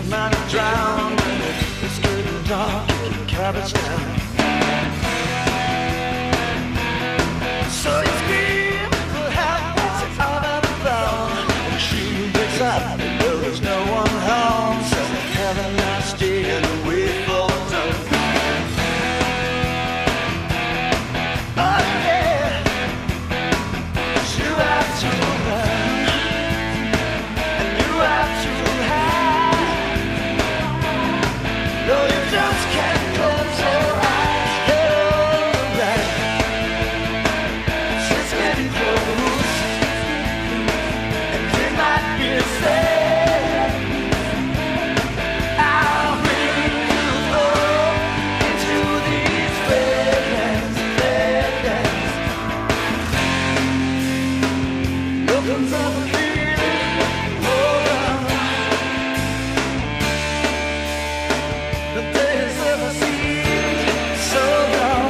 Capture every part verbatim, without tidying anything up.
might have drowned. It's getting dark, cabins down. So you scream for help, it's all that I found. When she wakes up, there's no one home. So have a nice day and we fall down. Oh yeah, you have to run, and you have to hide. No, you just can't close your eyes. You're right. She's getting close, and it might be sad. I'll bring you all into these bedlands, bedlands. Nothing's ever feeling more the days ever seem so long.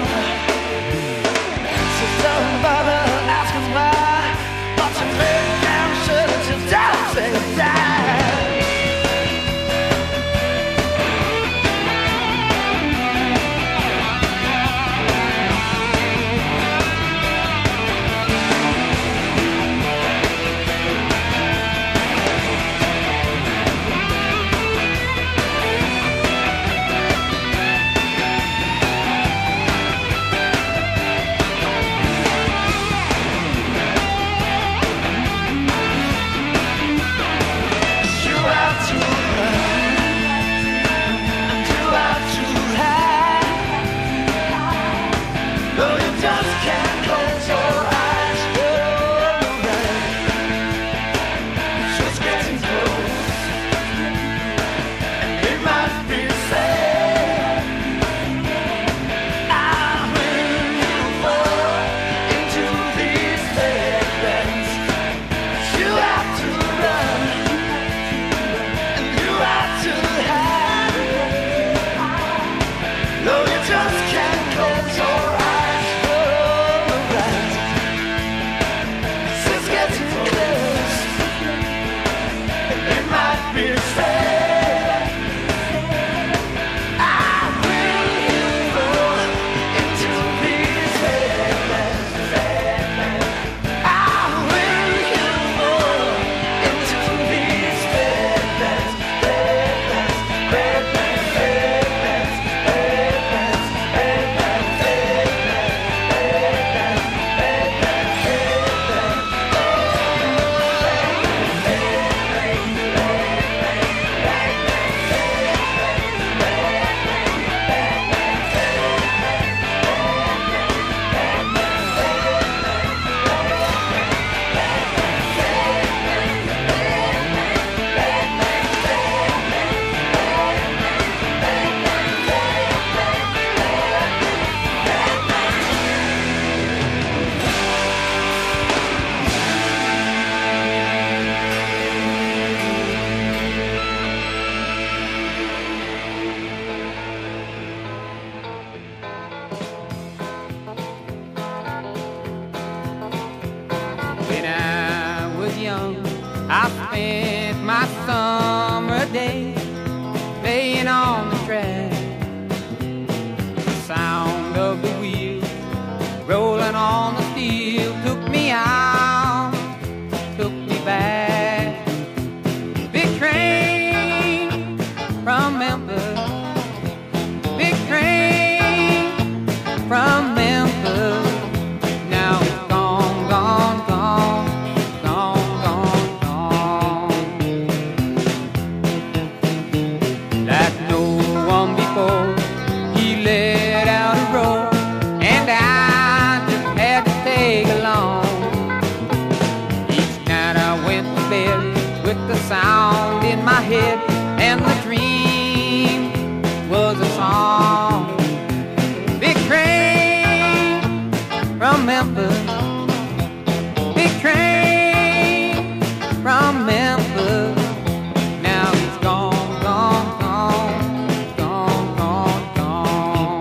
So don't bother asking why, but you make damn sure that you don't say die. You have to run, and you have to hide. No, you just can't close your eyes. You're right. She's getting close, and it might be sad. I'll bring you fall into these bedlands. You have to run, and you have to hide. No, you just can't close your eyes. You're right. She's getting close, and it might be sad. I'll bring you fall into these bedlands, bedlands. I'll bring you fall into these bedlands, bedlands, bedlands, bedlands, bedlands, bedlands, When I was young, I spent my summer days playing on the track. The sound of the wheels rolling on the steel took me out, took me back. Big train from Memphis, big train from Memphis. Now it's gone, gone, gone, gone, gone, gone. Like no one before, he let out a roar, and I just had to take along. Each night I went to bed with the sound in my head, and the dream was a song. Big train from Memphis, big train from Memphis. Now he's gone, gone, gone, gone, gone, gone.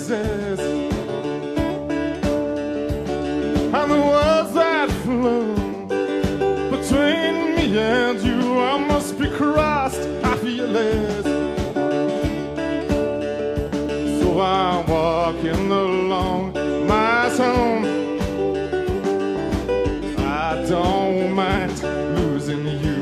phrases and the words that flow between me and you. I must be crossed, I feel it. So I'm walking along my zone. I don't mind losing you.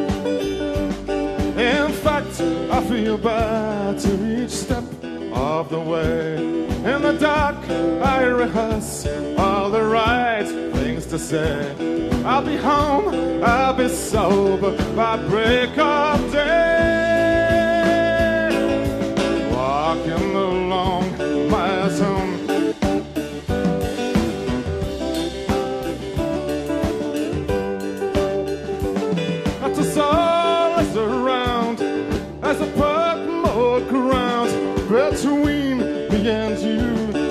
In fact, I feel bad to each step of the way. In the dark, I rehearse all the right things to say. I'll be home, I'll be sober by break of day. Walking along my zone. That's a solace around as a park more ground between me and you.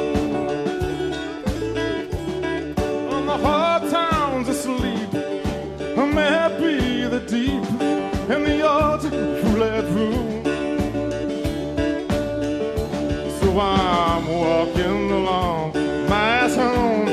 On the hard towns asleep, or maybe the deep in the old roulette room. So I'm walking along my zone.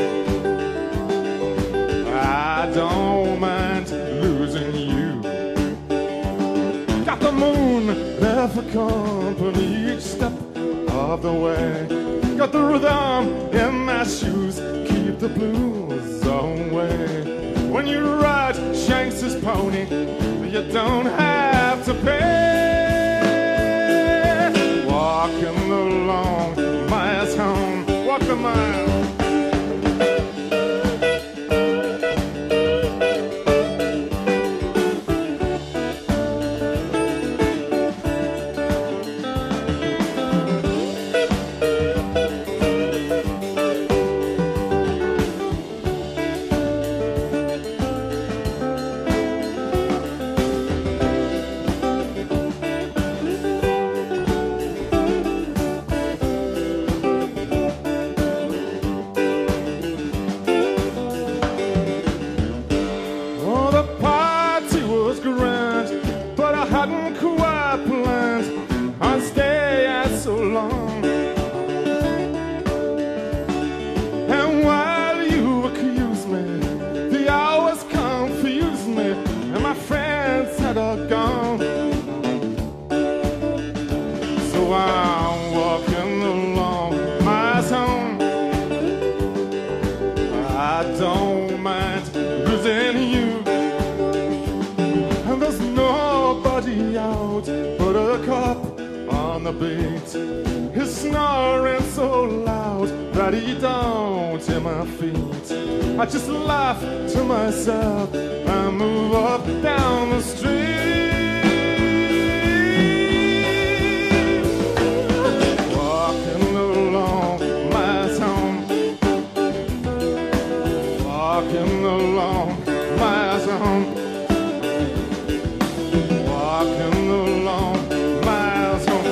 I don't mind losing you. Got the moon there for company each step of the way. Got the rhythm in my shoes, keep the blues away. When you ride Shanks's pony, you don't have to pay. Walking along my town, walk the mile. He's snoring so loud that he don't hear my feet. I just laugh to myself and move up down the street. Walking along my town. Walking along my zone. Walking along my zone.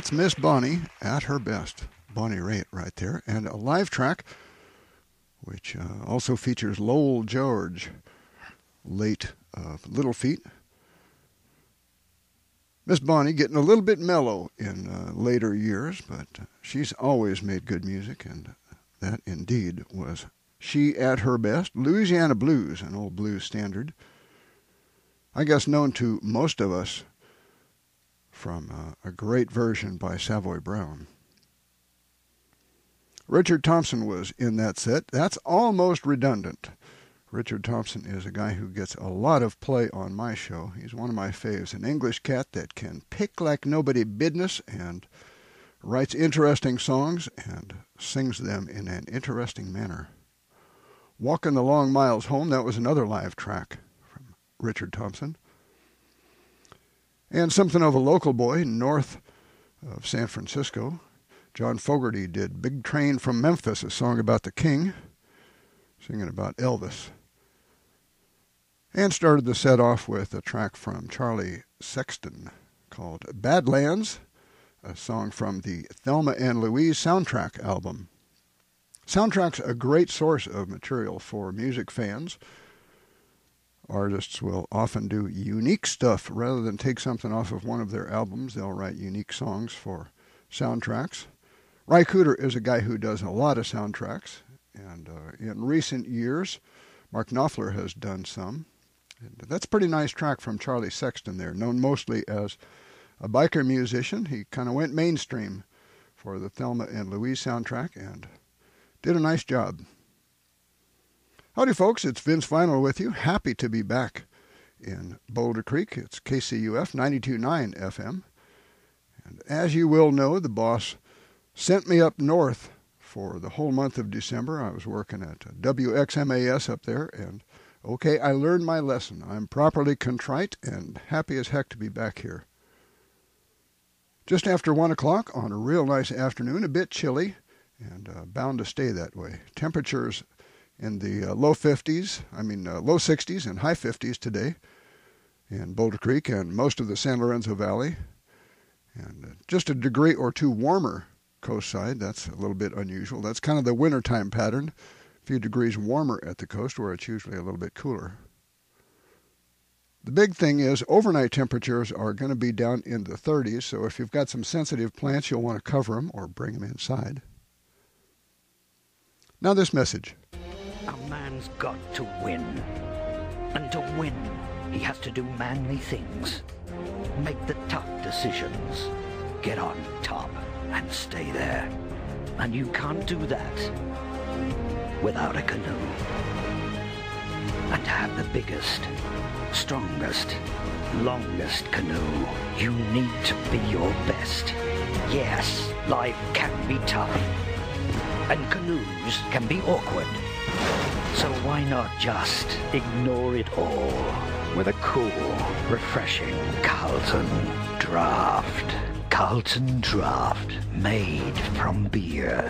That's Miss Bonnie at her best. Bonnie Raitt right there. And a live track, which uh, also features Lowell George, late of Little Feat. Miss Bonnie getting a little bit mellow in uh, later years, but uh, she's always made good music, and that indeed was she at her best. Louisiana Blues, an old blues standard. I guess known to most of us from uh, a great version by Savoy Brown. Richard Thompson was in that set. That's almost redundant. Richard Thompson is a guy who gets a lot of play on my show. He's one of my faves, an English cat that can pick like nobody business and writes interesting songs and sings them in an interesting manner. Walking the Long Miles Home, that was another live track from Richard Thompson. And something of a local boy north of San Francisco. John Fogerty did Big Train from Memphis, a song about the king, singing about Elvis. And started the set off with a track from Charlie Sexton called Badlands, a song from the Thelma and Louise soundtrack album. Soundtrack's a great source of material for music fans. Artists will often do unique stuff. Rather than take something off of one of their albums, they'll write unique songs for soundtracks. Ry Cooder is a guy who does a lot of soundtracks, and uh, in recent years, Mark Knopfler has done some. And that's a pretty nice track from Charlie Sexton there, known mostly as a biker musician. He kind of went mainstream for the Thelma and Louise soundtrack and did a nice job. Howdy, folks. It's Vince Vinyl with you. Happy to be back in Boulder Creek. It's K C U F ninety-two point nine F M. And as you will know, the boss sent me up north for the whole month of December. I was working at W X M A S up there, and okay, I learned my lesson. I'm properly contrite and happy as heck to be back here. Just after one o'clock on a real nice afternoon, a bit chilly, and uh, bound to stay that way. Temperatures in the uh, low fifties, I mean uh, low sixties and high fifties today in Boulder Creek and most of the San Lorenzo Valley. And uh, just a degree or two warmer coast side. That's a little bit unusual. That's kind of the wintertime pattern. A few degrees warmer at the coast where it's usually a little bit cooler. The big thing is overnight temperatures are going to be down in the thirties, so if you've got some sensitive plants, you'll want to cover them or bring them inside. Now this message. A man's got to win. And to win, he has to do manly things. Make the tough decisions. Get on top and stay there. And you can't do that without a canoe. And to have the biggest, strongest, longest canoe, you need to be your best. Yes, life can be tough. And canoes can be awkward. So why not just ignore it all with a cool, refreshing Carlton Draft. Carlton Draft, made from beer.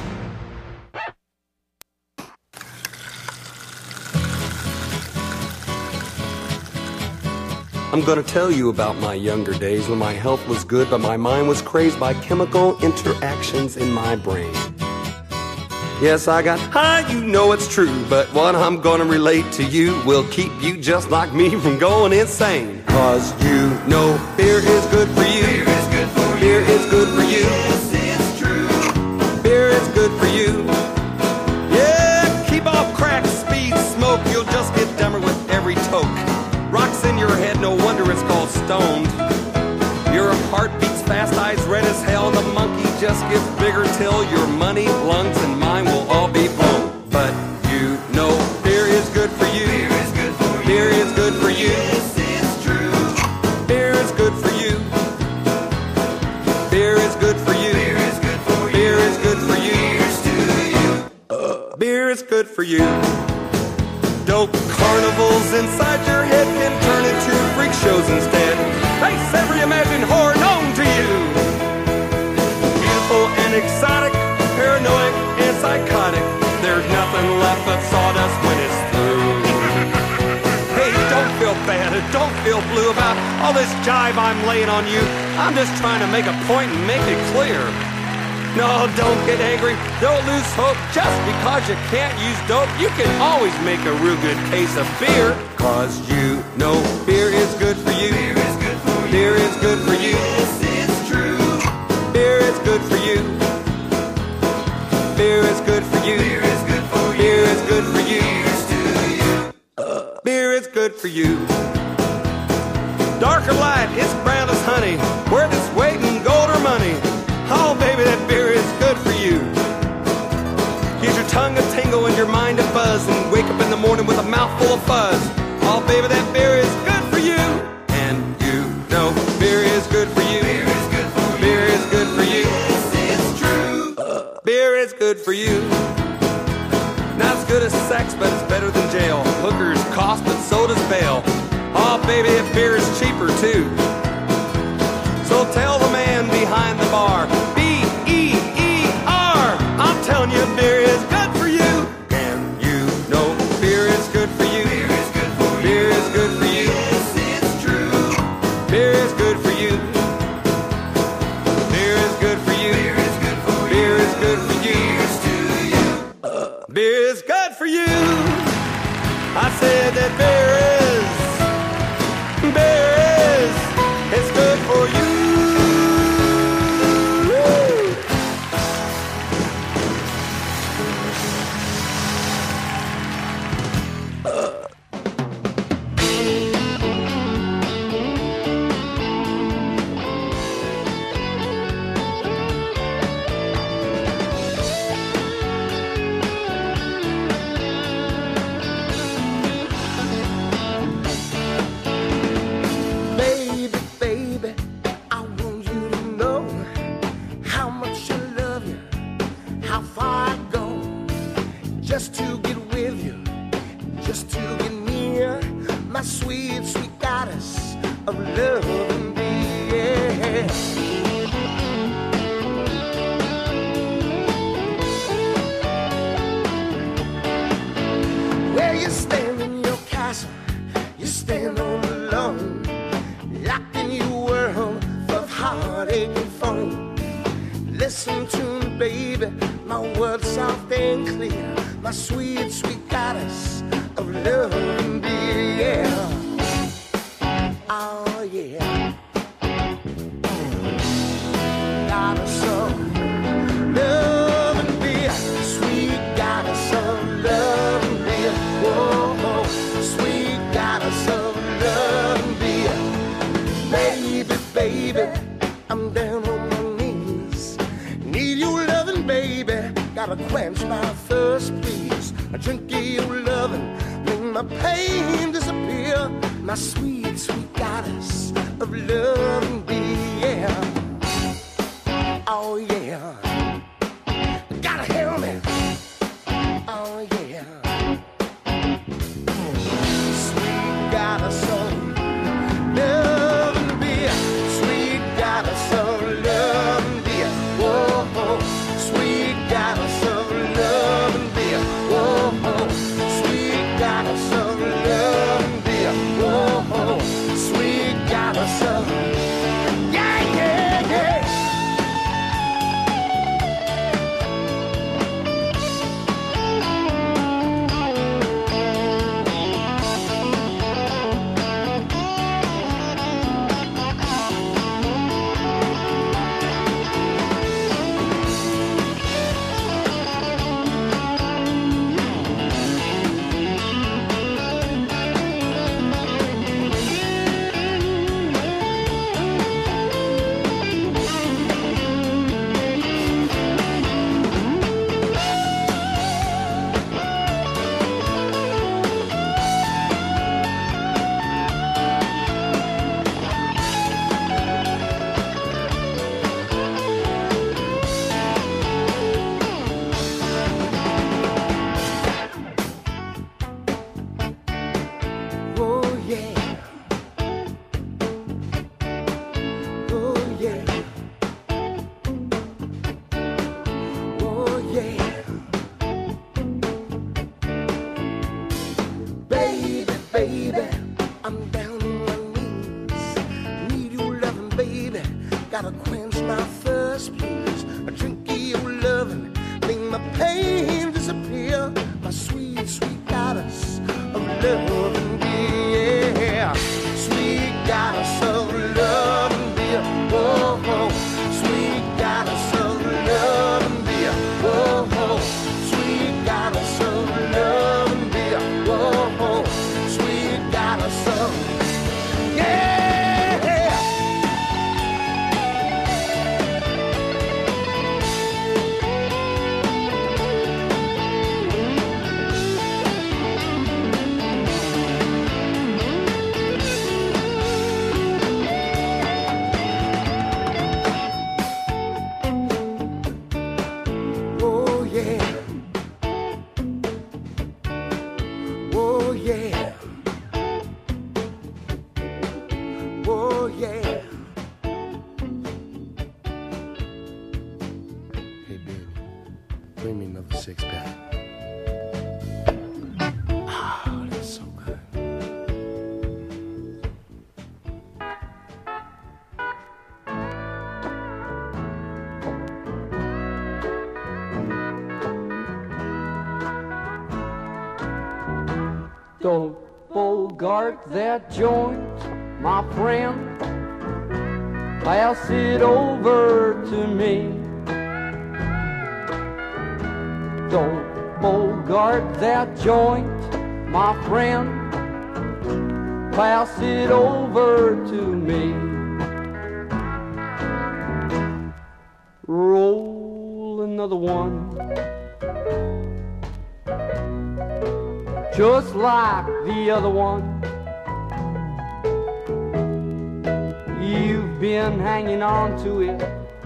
I'm gonna tell you about my younger days when my health was good, but my mind was crazed by chemical interactions in my brain. Yes, I got high, you know it's true, but what I'm gonna relate to you will keep you just like me from going insane. Cause you know beer is good for you. Beer is good for you. Beer is good for you. Yes, it's true. Beer is good for you. Yeah, keep off crack, speed, smoke, you'll just get dumber with every toke. Rocks in your head, no wonder it's called stoned. Your heart beats fast, eyes red as hell, the monkey just gets bigger till your money, lungs, and mine will all be blown. But you know beer is good for you. Beer is good for you. Beer is good for you. Yes, it's true. Beer is good for you. Beer is good for you. Beer is good for you. Beer is good for you. Here's to you. Uh, beer is good for you. Dope carnivals inside your head can turn into freak shows instead. Face every imagined horror known to you. Beautiful and exotic, paranoid and psychotic. There's nothing left but sawdust when it's through. Hey, don't feel bad, don't feel real blue about all this jive I'm laying on you. I'm just trying to make a point and make it clear. No, don't get angry, don't lose hope. Just because you can't use dope, you can always make a real good case of beer. Cause you know beer is good for you. Beer is good for you. Beer is good for you. This is true. Beer is good for you. Beer is good for you. Beer is good for you. Beer is good for you. Here's to you. Uh, beer is good for you. Dark or light, it's brown as honey. Worth its weight in gold or money. Oh, baby, that beer is good for you. Gives your tongue a tingle and your mind a buzz, and wake up in the morning with a mouthful of fuzz. Oh, baby, that beer is good for you. And you know beer is good for you. Beer is good for you. Beer is good for you. This is true. Uh, beer is good for you. Not as good as sex, but it's better than jail. Hookers cost, but so does bail. Oh, baby, that beer is cheaper, too. So tell the man behind the bar, B E E R, I'm telling you, beer is good for you. And you know beer is good for you. Beer is good for you. Beer is good for you. Yes, it's true. Beer is good for you. Beer is good for you. Beer is good for you. Beer is good for you. Here's to you. Uh, beer is good for you. I said that beer is, beer is, it's good for you. gotta quench my thirst, please. A drink of your loving, make my pain disappear. My sweet, sweet goddess of love and beer. Yeah. Sweet goddess of love and beer. Whoa, whoa. Sweet goddess of love and beer. Whoa, whoa. Sweet goddess of love and beer. Whoa, whoa. Sweet goddess of, yeah. Don't bogart that joint, my friend. Pass it over to me. Don't bogart that joint, my friend. Pass it over to me. Roll another one, just like the other one. You've been hanging on to it,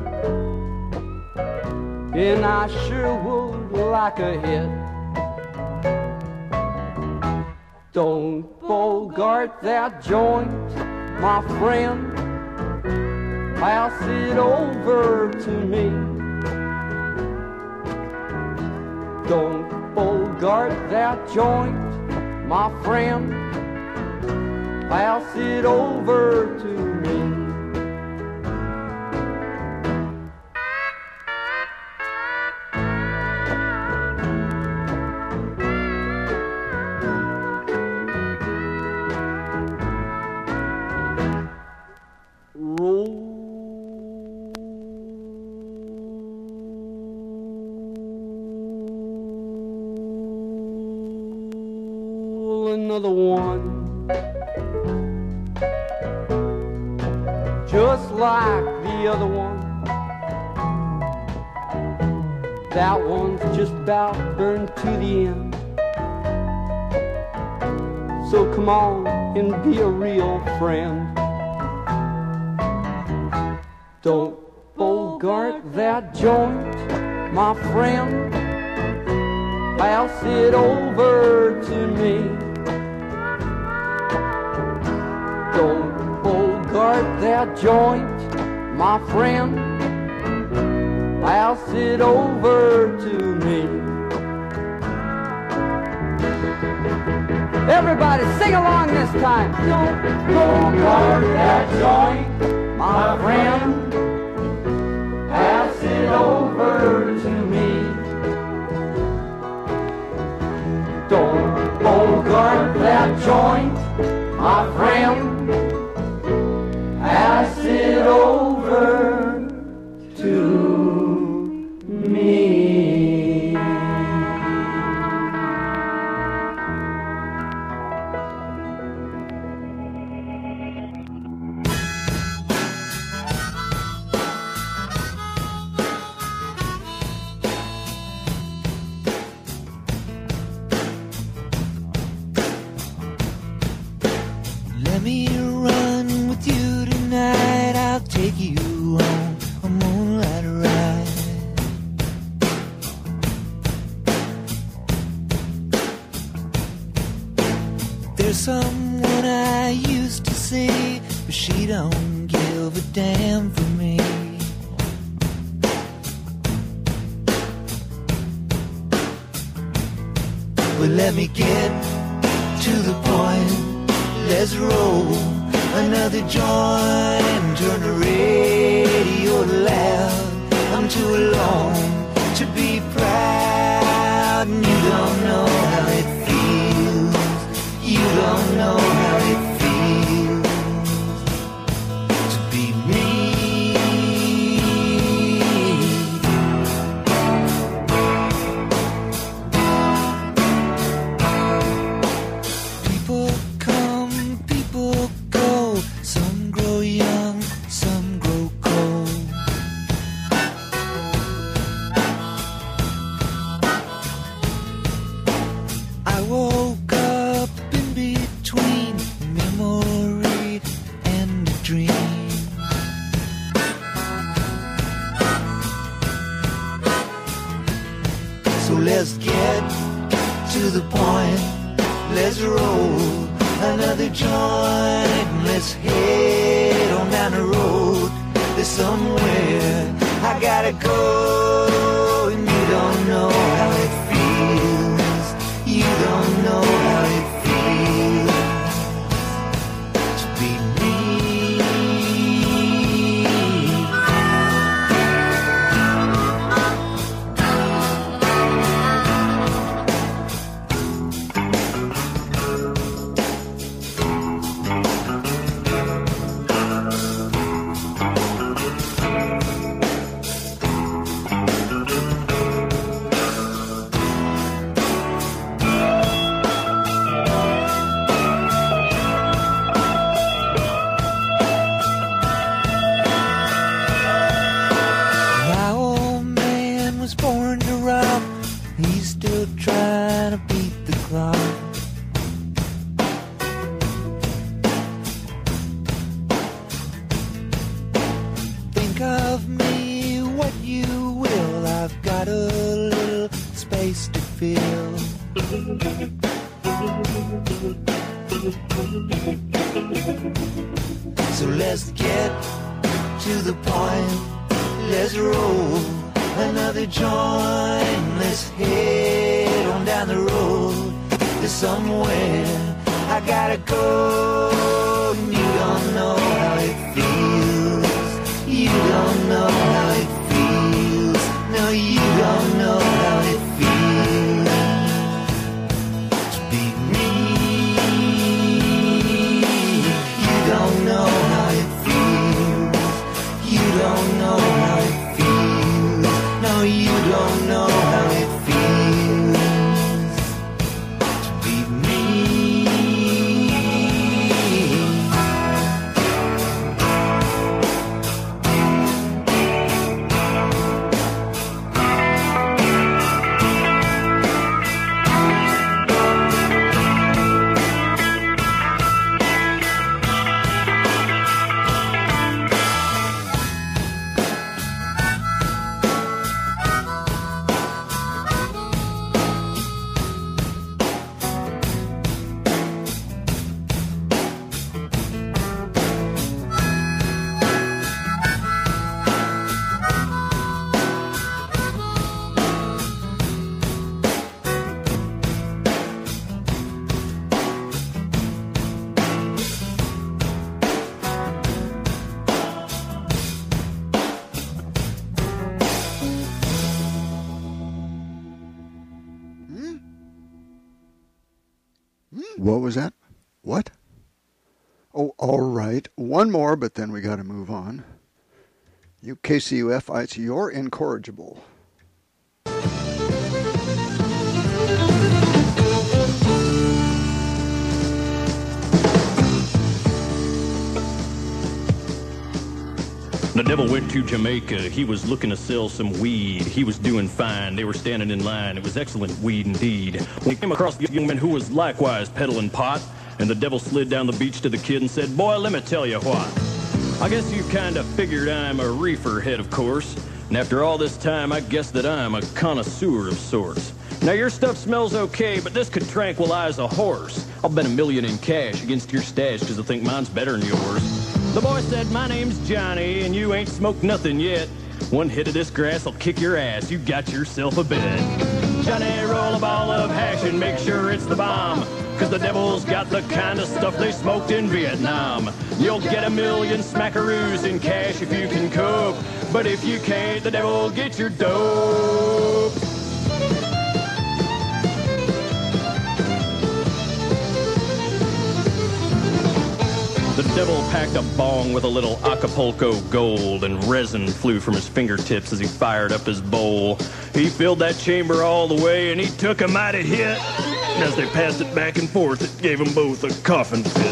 and I sure would like a hit. Don't bogart that joint, my friend. Pass it over to me. Don't bogart that joint, my friend. Pass it over to me. Another one, just like the other one. That one's just about burned to the end. So come on and be a real friend. Don't bogart that joint, my friend. Pass it over to me. Don't bogart that joint, my friend. Pass it over to me. Everybody sing along this time. Don't bogart that joint, my friend. Pass it over to me. Don't bogart that joint, my friend. Pass it over to me. Let me run with you tonight. I'll take you on a moonlight ride. There's someone I used to see, but she don't give a damn for me. Well, let me get to the point. Let's roll another joint, turn the radio loud. I'm too alone to be proud, and you don't know how it feels. You don't know how it feels to be me. People come, people go. Some grow young, some grow cold. I woke up in between memory and a dream. So let's get to the point. Let's roll another joint. Let's head on down the road. There's somewhere I gotta go, and you don't know how it feels. You don't know how it feels to be me. My old man was born to rob. He's still trying to beat the clock. Think of me what you will. I've got a little space to fill. So let's get to the point. Let's roll another joint. Let's head on down the road. There's somewhere I gotta go, and you don't know how it feels. You don't know how it feels. No, you don't know how it feels to be me. You don't know how it feels. You don't know how it feels. No, you don't know how it feels to be me. What was that? What? Oh, all right. One more, but then we got to move on. You K C U F ites, you're incorrigible. The devil went to Jamaica. He was looking to sell some weed. He was doing fine. They were standing in line. It was excellent weed indeed. When he came across the young man who was likewise peddling pot, and the devil slid down the beach to the kid and said, "Boy, let me tell you what. I guess you kind of figured I'm a reefer head, of course. And after all this time, I guess that I'm a connoisseur of sorts. Now, your stuff smells okay, but this could tranquilize a horse. I'll bet a million in cash against your stash because I think mine's better than yours." The boy said, "My name's Johnny, and you ain't smoked nothing yet. One hit of this grass will kick your ass. You got yourself a bet. Johnny, roll a ball of hash and make sure it's the bomb. Cause the devil's got the kind of stuff they smoked in Vietnam. You'll get a million smackaroos in cash if you can cope. But if you can't, the devil gets your dope. The devil packed a bong with a little Acapulco gold, and resin flew from his fingertips as he fired up his bowl. He filled that chamber all the way, and he took a mighty hit. And as they passed it back and forth, it gave them both a coughing fit.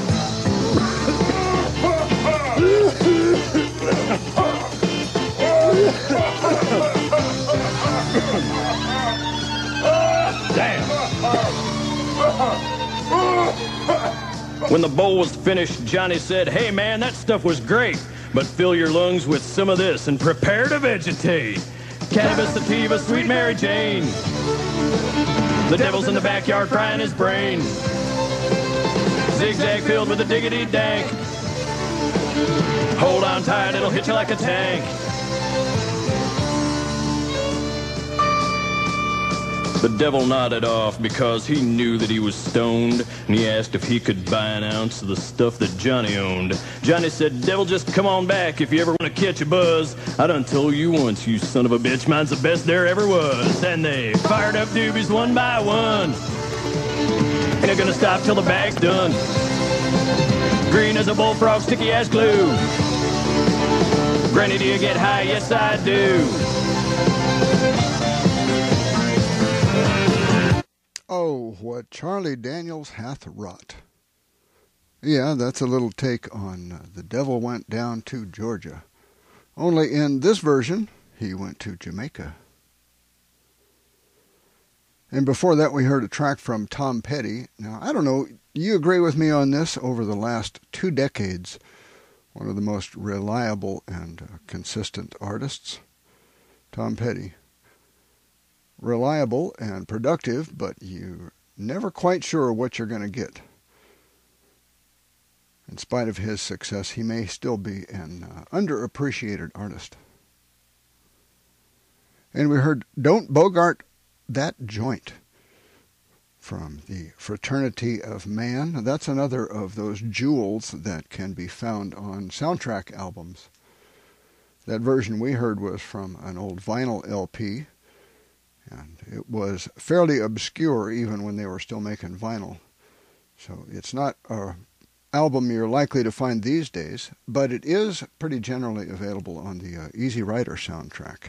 Damn. When the bowl was finished, Johnny said, "Hey man, that stuff was great, but fill your lungs with some of this and prepare to vegetate. Cannabis sativa, sweet Mary Jane. The devil's in the backyard frying his brain. Zigzag filled with a diggity dank. Hold on tight, it'll hit you like a tank." The devil nodded off because he knew that he was stoned, and he asked if he could buy an ounce of the stuff that Johnny owned. Johnny said, "Devil, just come on back if you ever want to catch a buzz. I done told you once, you son of a bitch, mine's the best there ever was." And they fired up doobies one by one. Ain't I gonna stop till the bag's done. Green as a bullfrog, sticky as glue. Granny, do you get high? Yes, I do. Oh, what Charlie Daniels hath wrought. Yeah, that's a little take on uh, The Devil Went Down to Georgia. Only in this version, he went to Jamaica. And before that, we heard a track from Tom Petty. Now, I don't know, you agree with me on this? Over the last two decades, one of the most reliable and uh, consistent artists, Tom Petty. Reliable and productive, but you're never quite sure what you're going to get. In spite of his success, he may still be an uh, underappreciated artist. And we heard Don't Bogart That Joint from the Fraternity of Man. That's another of those jewels that can be found on soundtrack albums. That version we heard was from an old vinyl L P. And it was fairly obscure even when they were still making vinyl. So it's not an album you're likely to find these days, but it is pretty generally available on the uh, Easy Rider soundtrack.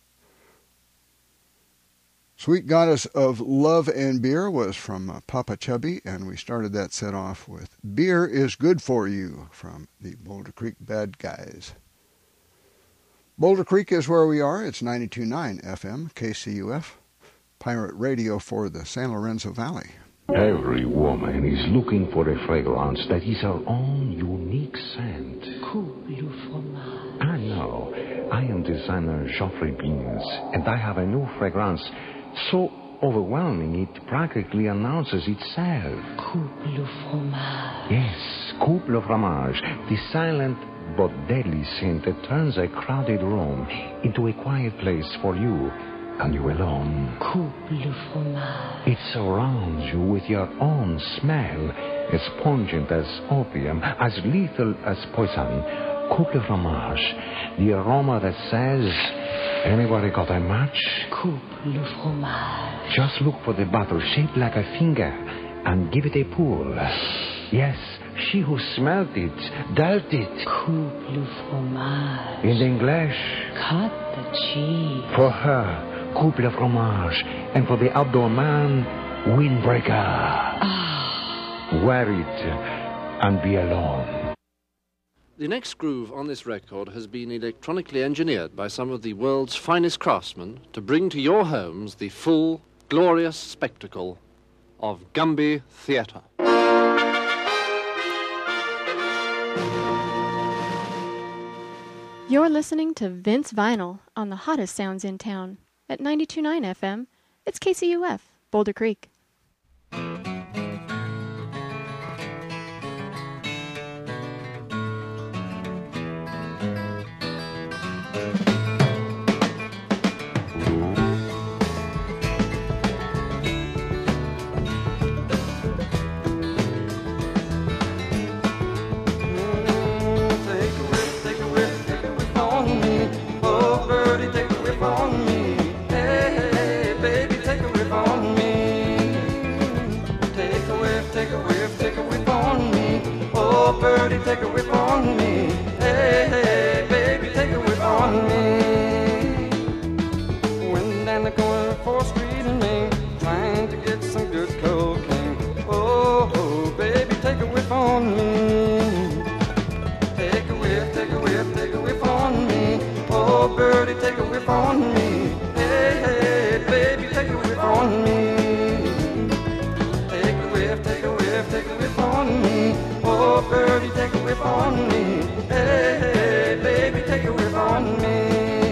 Sweet Goddess of Love and Beer was from uh, Papa Chubby, and we started that set off with Beer is Good for You from the Boulder Creek Bad Guys. Boulder Creek is where we are. It's ninety-two point nine F M, K C U F, pirate radio for the San Lorenzo Valley. Every woman is looking for a fragrance that is her own unique scent. Couple fromage. I know. I am designer Geoffrey Beans, and I have a new fragrance so overwhelming it practically announces itself. Couple fromage. Yes, couple fromage, the silent but deadly scent that turns a crowded room into a quiet place for you and you alone. Couple fromage. It surrounds you with your own smell, as pungent as opium, as lethal as poison. Couple fromage, the aroma that says, anybody got a match? Couple fromage. Just look for the bottle shaped like a finger and give it a pull. Yes, she who smelt it, dealt it. Couple fromage. In English, cut the cheese. For her, couple fromage, and for the outdoor man, windbreaker. Ah. Wear it and be alone. The next groove on this record has been electronically engineered by some of the world's finest craftsmen to bring to your homes the full, glorious spectacle of Gumby Theatre. You're listening to Vince Vinyl on the hottest sounds in town at ninety-two point nine F M. It's K C U F, Boulder Creek. birdie, take a whiff on me. Hey, hey, baby, take a whiff on me. Went down the corner of fourth Street in Maine, trying to get some good cocaine. Oh, oh, baby, take a whiff on me. Take a whiff, take a whiff, take a whiff on me. Oh, birdie, take a whiff on me. Hey, hey, baby, take a whiff on me. Take a whiff, take a whiff, take a whiff on me. Oh, birdie, take a whiff on me. Hey, hey, baby, take a whiff on me.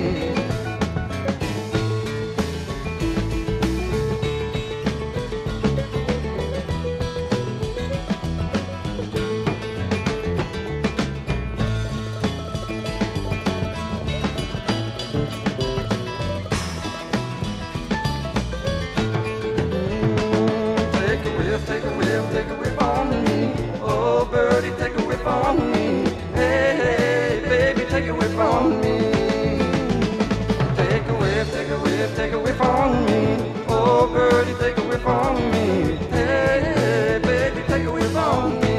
Take a whiff, take a whiff on me. Oh, birdie, take a whiff on me. Hey, hey, baby, take a whiff on me. Take a whiff, take a whiff, take a whiff on me. Oh, birdie, take a whiff on me. Hey, hey, baby, take a whiff on me.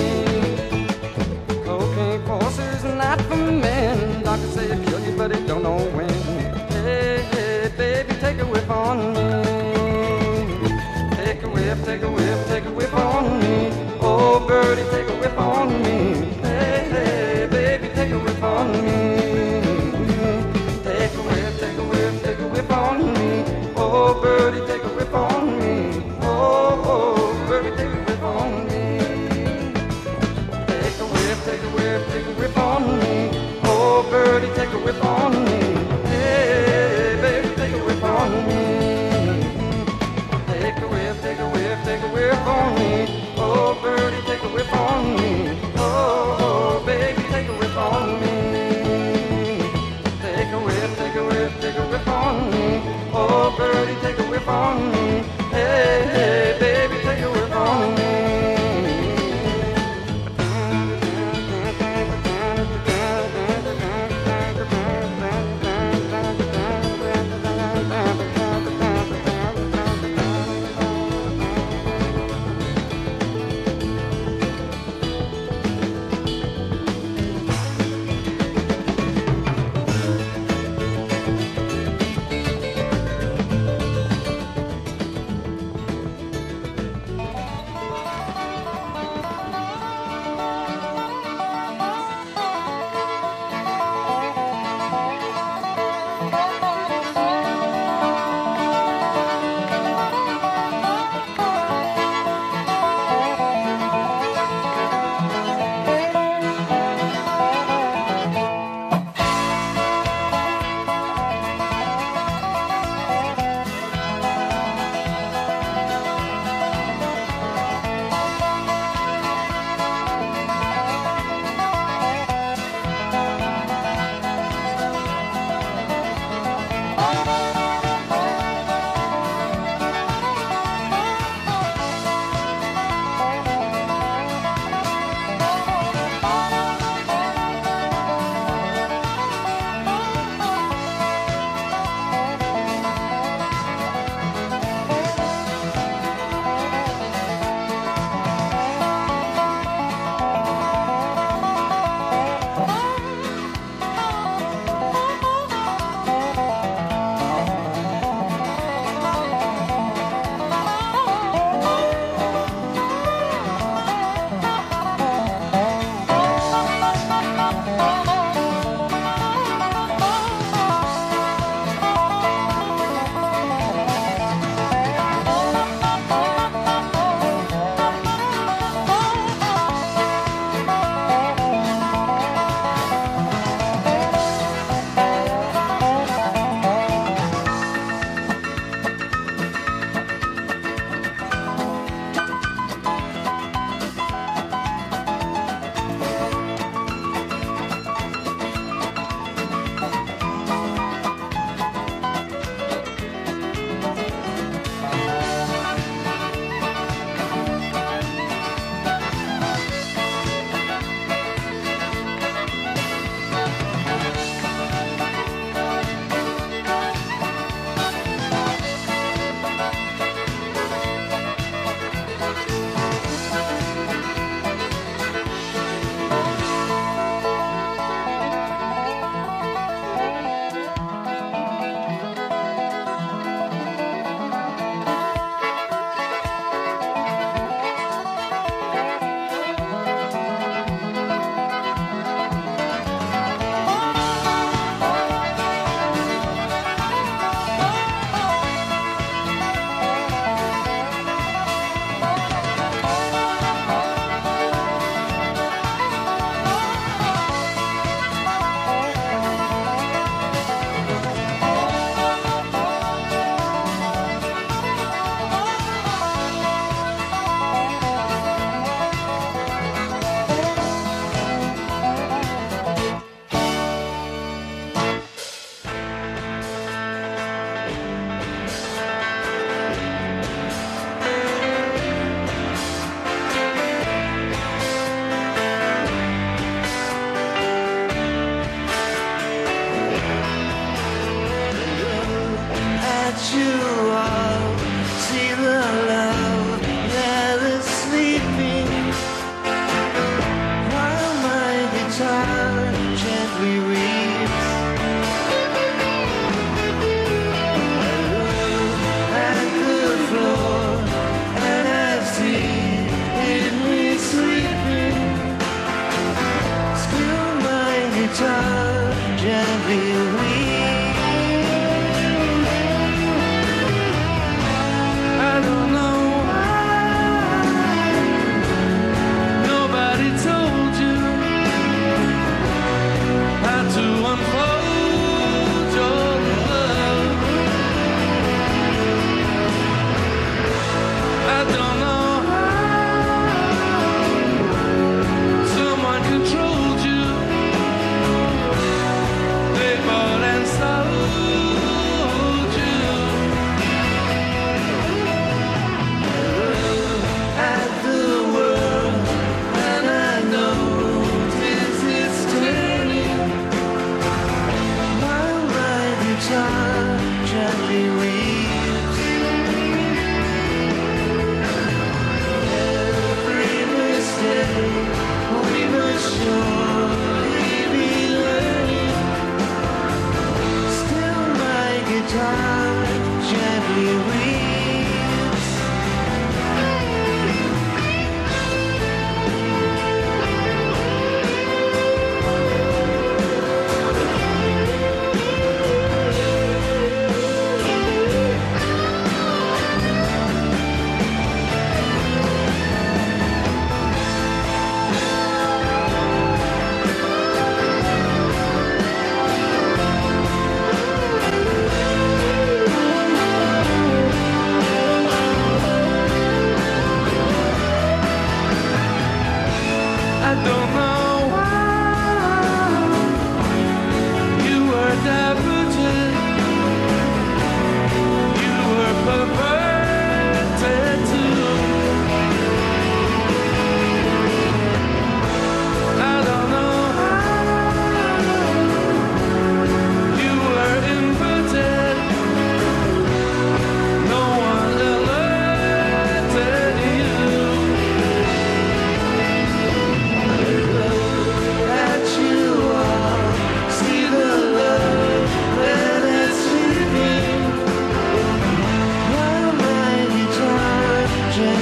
Cocaine forces not for men. Doctors say it'll kill you, but it don't know when. Hey, hey, baby, take a whiff on me. Take a whiff, take a whiff, take a whiff on me. Oh, birdie, take a whiff on me. Hey, hey, baby, take a whiff on me. Take a whiff, take a whiff, take a whiff on me. Oh, birdie, take a whiff on me. Oh, oh, birdie, take a whiff on me. Take a whiff, take a whiff, take a whiff on me. Oh, birdie, take a whiff on me. Hey, baby, take a whiff on me. Take a whiff, take a whiff, take a whiff on me. Oh, birdie, take a whiff on me. Oh, oh, baby, take a whiff on me. Take a whiff, take a whiff, take a whiff on me. Oh, birdie, take a whiff on me. Hey, hey, baby, take a whiff on me.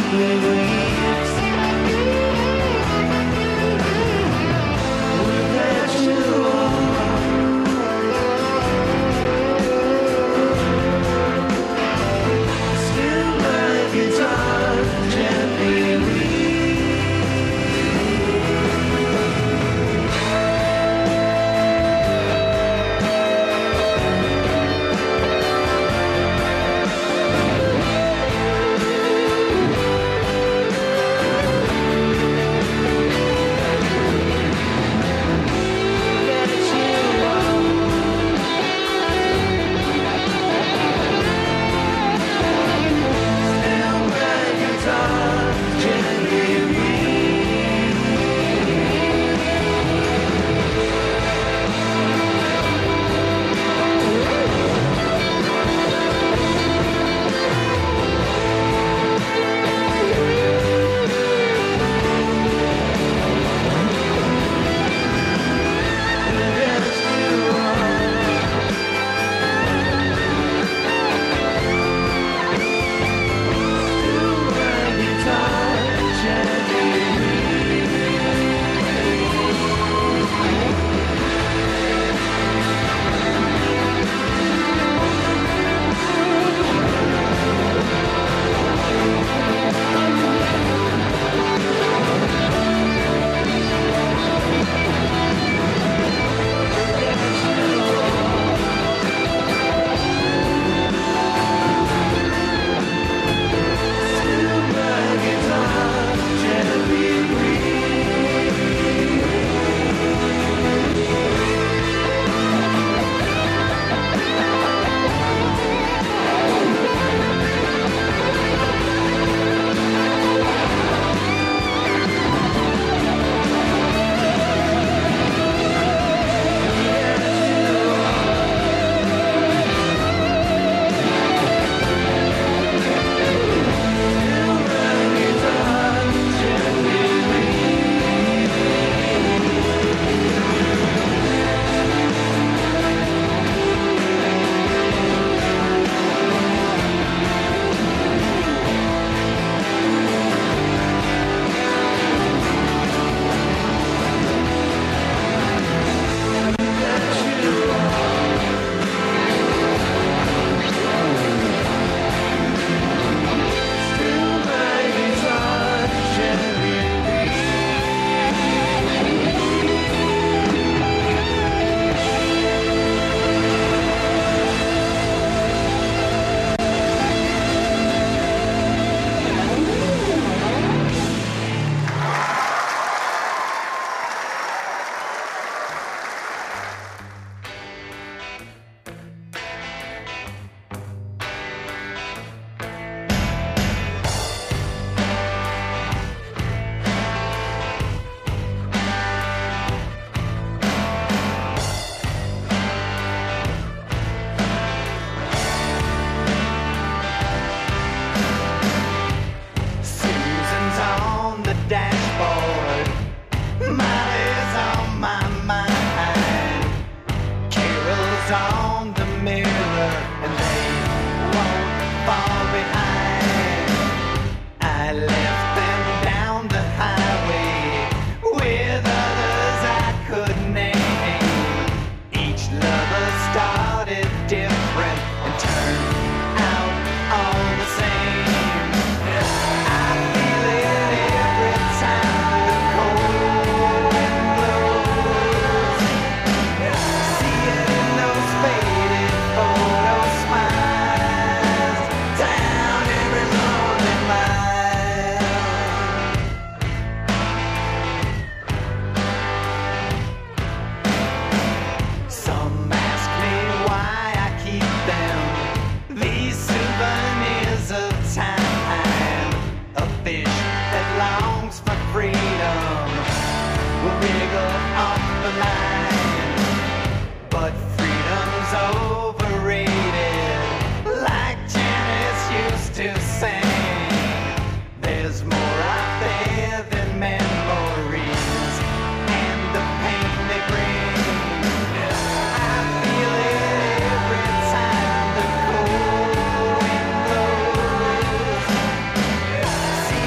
See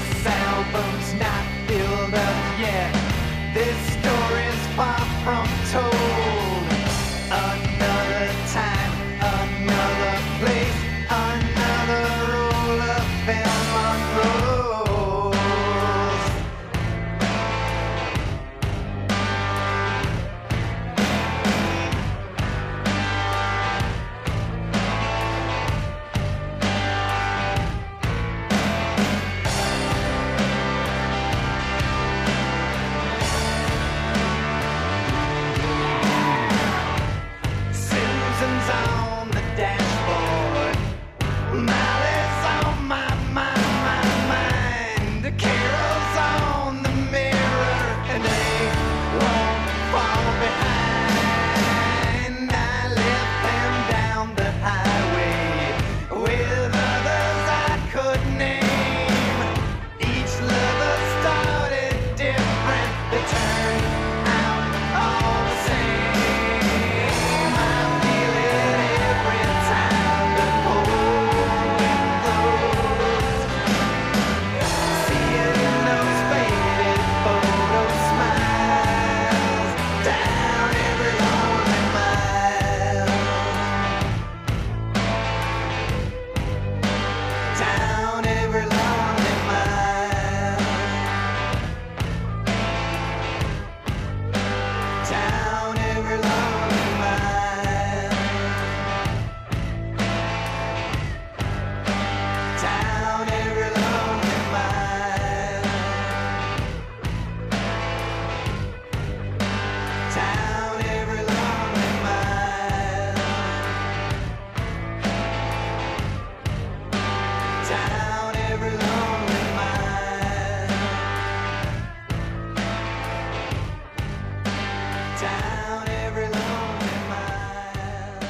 This album's not filled up yet. This story's far from told. Another time, another place, another roll of film unrolls. Susan's on the dashboard. Molly's on my, my, my mind. Carol's on the mirror, and they won't fall behind. I left them down the highway with others I could name. Each lover started different. They turned out all the same. I feel it every time the cold wind blows. See it in those faded photo smiles down every lonely mile. Down every lonely mile. Down every lonely mile. Down every lonely mile. Down every lonely mile. Down every lonely mile. Down every lonely mile.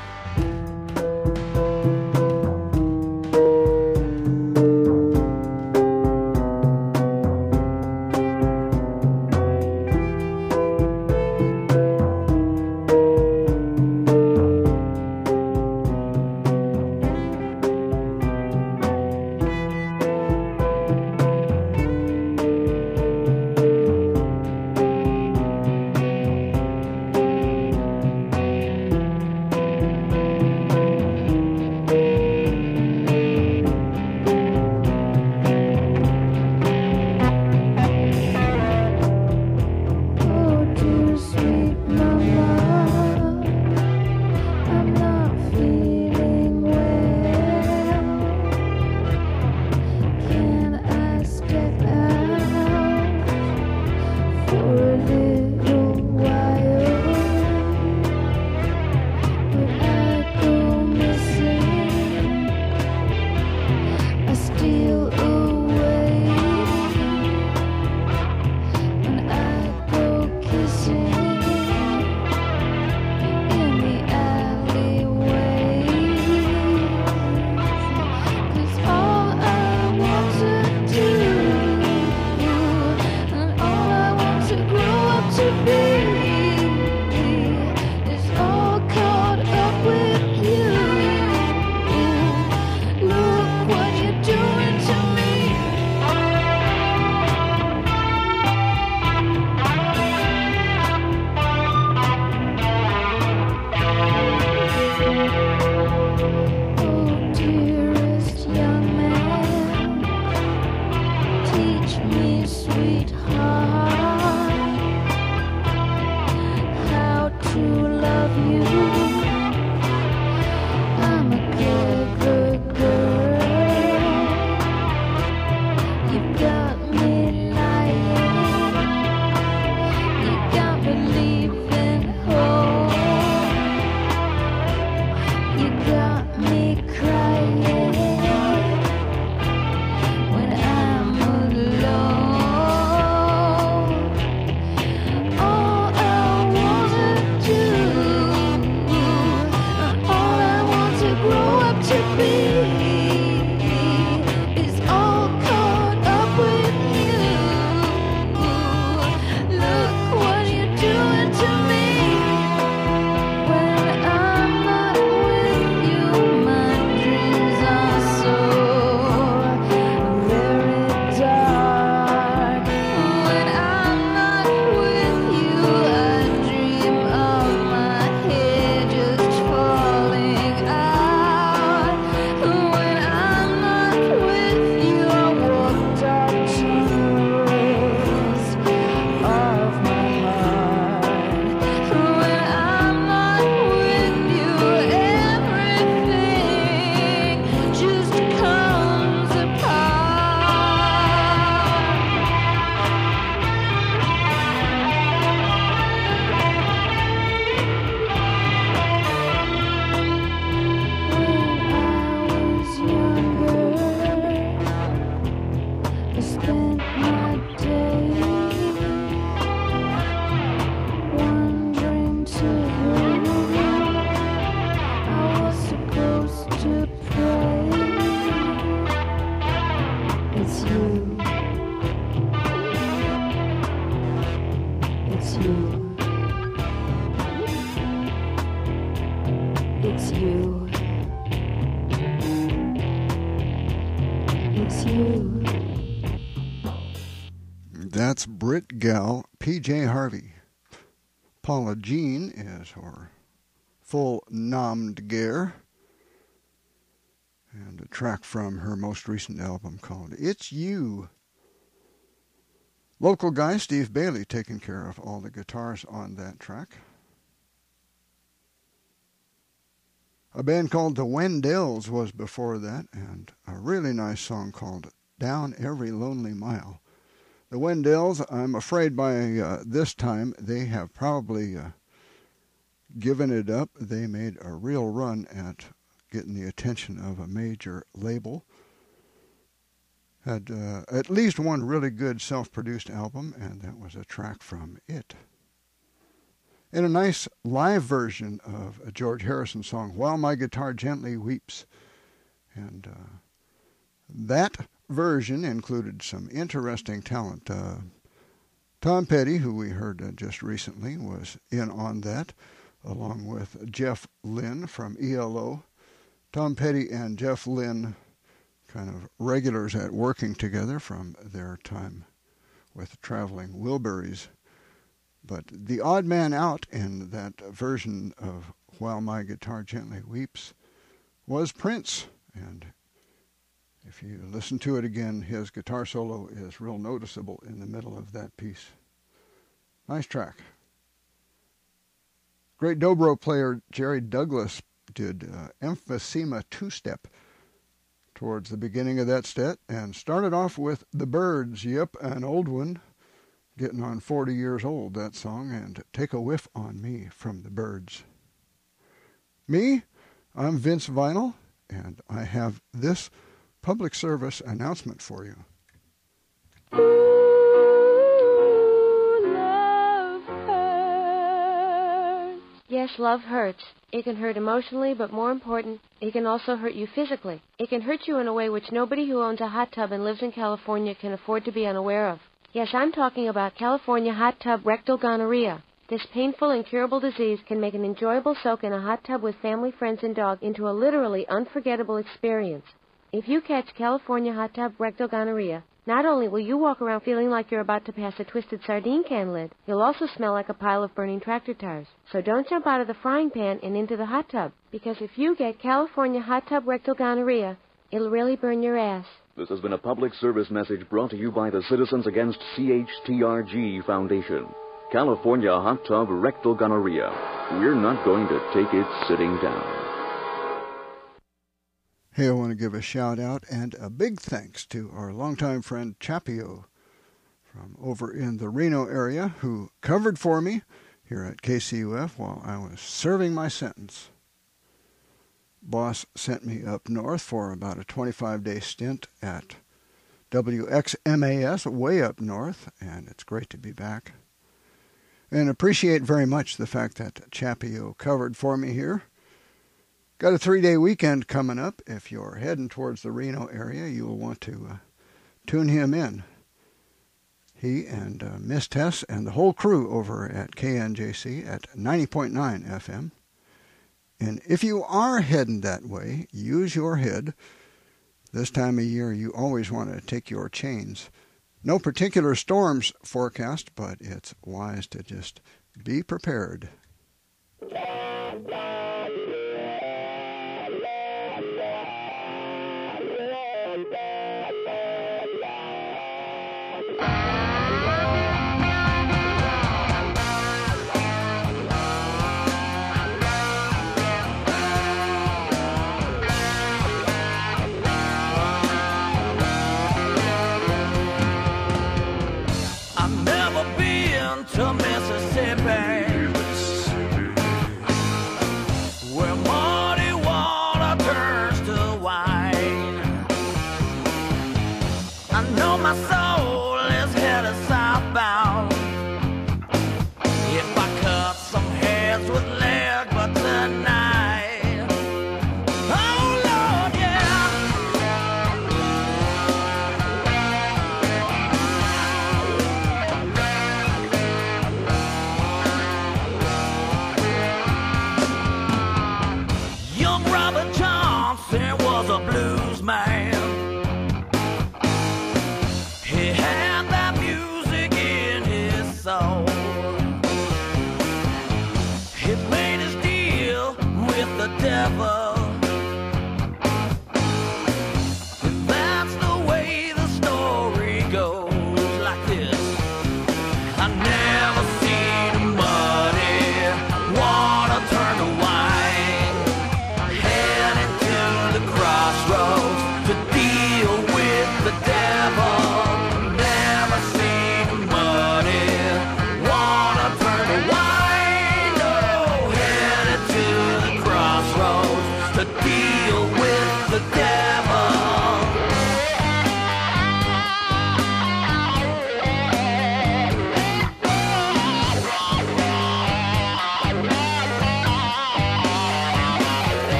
Oh, dear sweet mama, I'm not feeling well. Can I step out for a little while? But I go missing, I steal away. And I go kissing in the alleyways. 'Cause all I want to do, and all I want to grow up to be, is all caught up with you. Look what you're doing to me. Oh, dearest young man, teach me, sweetheart, how to love you. I'm a clever girl. You got me lying. You got me leaving home. You got me crying when I'm alone. It's you. It's you. It's you. It's you. That's Brit Gal, P J Harvey. Paula Jean is her full nom de guerre, and a track from her most recent album called It's You. Local guy Steve Bailey taking care of all the guitars on that track. A band called the Wendells was before that, and a really nice song called Down Every Lonely Mile. The Wendells, I'm afraid by uh, this time they have probably uh, given it up. They made a real run at getting the attention of a major label. Had uh, at least one really good self-produced album, and that was a track from it. In a nice live version of a George Harrison song, While My Guitar Gently Weeps. And uh, that version included some interesting talent. Uh, Tom Petty, who we heard uh, just recently, was in on that, along with Jeff Lynne from E L O. Tom Petty and Jeff Lynne, kind of regulars at working together from their time with Traveling Wilburys. But the odd man out in that version of While My Guitar Gently Weeps was Prince. And if you listen to it again, his guitar solo is real noticeable in the middle of that piece. Nice track. Great dobro player Jerry Douglas did uh, Emphysema two-step towards the beginning of that set and started off with The Byrds. Yep, an old one. Getting on forty years old, that song, and Take a Whiff on Me from the Byrds. Me, I'm Vince Vinyl, and I have this public service announcement for you. Yes, love hurts. It can hurt emotionally, but more important, it can also hurt you physically. It can hurt you in a way which nobody who owns a hot tub and lives in California can afford to be unaware of. Yes, I'm talking about California hot tub rectal gonorrhea. This painful, incurable disease can make an enjoyable soak in a hot tub with family, friends, and dog into a literally unforgettable experience. If you catch California hot tub rectal gonorrhea, not only will you walk around feeling like you're about to pass a twisted sardine can lid, you'll also smell like a pile of burning tractor tires. So don't jump out of the frying pan and into the hot tub, because if you get California hot tub rectal gonorrhea, it'll really burn your ass. This has been a public service message brought to you by the Citizens Against C H T R G Foundation. California hot tub rectal gonorrhea. We're not going to take it sitting down. Hey, I want to give a shout out and a big thanks to our longtime friend Chapio from over in the Reno area who covered for me here at K C U F while I was serving my sentence. Boss sent me up north for about a twenty-five day stint at W X M A S way up north, and it's great to be back. And appreciate very much the fact that Chapio covered for me here. Got a three-day weekend coming up. If you're heading towards the Reno area, you'll want to uh, tune him in. He and uh, Miss Tess and the whole crew over at K N J C at ninety point nine F M. And if you are heading that way, use your head. This time of year, you always want to take your chains. No particular storms forecast, but it's wise to just be prepared. To Mississippi, where muddy water turns to wine. I know my soul is headed southbound. If I cut some heads with lead, but tonight, oh Lord, yeah.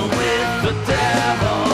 with the devil.